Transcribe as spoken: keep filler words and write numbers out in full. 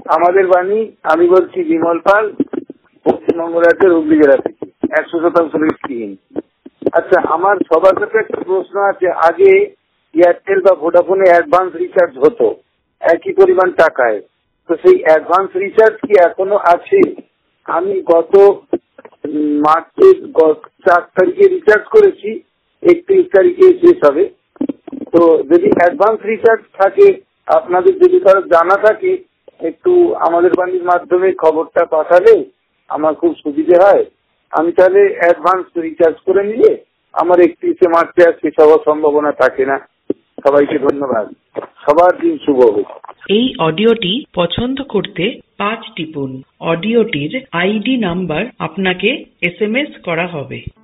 আমাদের বাণী, আমি বলছি বিমল পাল, পশ্চিমবঙ্গ রাজ্যের হুগলি জেলা থেকে, একশো শতাংশ ভিত্তিহীন। আচ্ছা, আমার সবার কাছে একটা প্রশ্ন আছে। আগে এয়ারটেল বা ভোডাফোনে অ্যাডভান্স রিচার্জ হতো একই পরিমাণ টাকায়, তো সেই অ্যাডভান্স রিচার্জ কি এখনো আছে? আমি গত মার্চের চার তারিখে রিচার্জ করেছি, একত্রিশ তারিখে শেষ হবে। তো যদি অ্যাডভান্স রিচার্জ থাকে, আপনাদের যদি কারো জানা থাকে, একটু আমাদের বাণীর মাধ্যমে খবরটা পাঠালে আমার খুব সুবিধে হয়। আমি তাহলে অ্যাডভান্স রিচার্জ করে নিলে আমার একত্রিশে মার্চে আর শেষ হওয়ার সম্ভাবনা থাকে না। সবাইকে ধন্যবাদ, সবার দিন শুভ হোক। এই অডিওটি পছন্দ করতে পাঁচ টিপুন। অডিওটির আইডি নাম্বার আপনাকে এস এম এস করা হবে।